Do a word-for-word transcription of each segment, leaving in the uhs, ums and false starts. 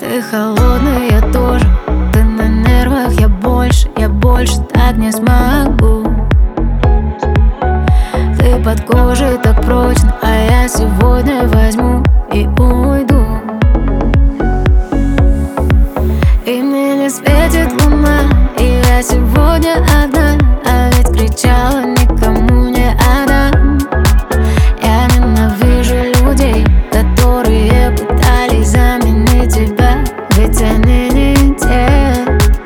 Ты холодный, я тоже. Ты на нервах, я больше, я больше так не смогу. Ты под кожей так прочно, а я сегодня возьму и уйду. И мне не светит луна, и я сегодня одна. А ведь кричала, никому не отдам. Я ненавижу людей, которые пытались заменить тебя, ведь они не те.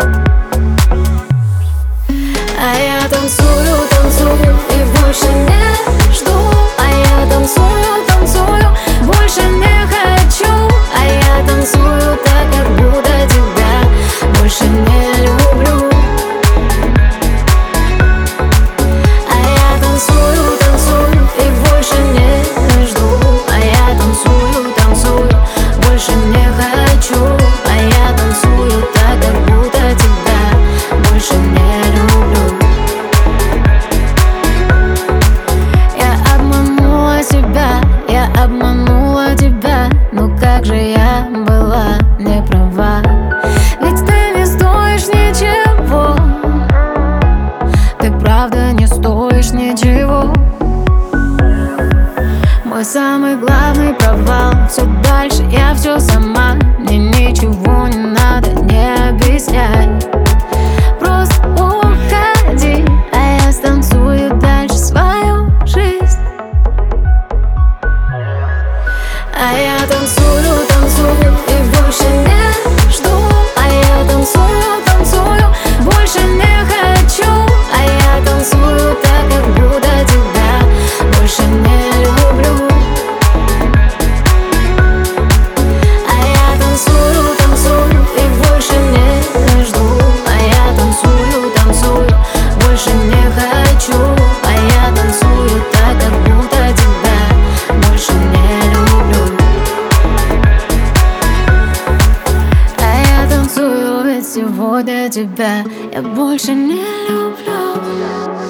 А я танцую, танцую и больше не жду. А я танцую, танцую, больше не хочу. А я танцую так, как будто тебя больше не люблю. А я танцую, танцую и больше не жду. А я танцую, танцую, больше не хочу. А я танцую так, как будто тебя больше не люблю. Я обманула себя, я обманула тебя. Ну как же я была не права. Ведь ты не стоишь ничего. Ты правда не стоишь ничего. Мой самый главный провал. Все дальше я все сама. Мне ничего не надо, не объясняй. Просто уходи, а я станцую дальше свою жизнь. А я танцую, танцую и больше не жду. А я танцую, танцую, больше не хочу. А я танцую так, как будто тебя больше не люблю. А я танцую, танцую и больше не жду. А я танцую, танцую, больше не хочу. А я танцую так, как будто тебя больше не люблю. А я танцую, ведь сегодня тебя я больше не люблю.